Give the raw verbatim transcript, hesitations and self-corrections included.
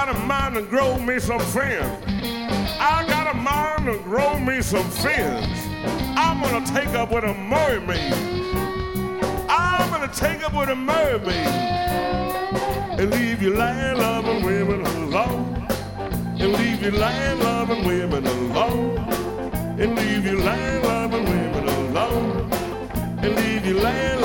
got a mind to grow me some friends. I got a mind to grow me some friends. I'm gonna take up with a mermaid. I'm gonna take up with a mermaid and leave you land loving women alone. And leave you land loving women alone. And leave you land loving women alone. And leave you land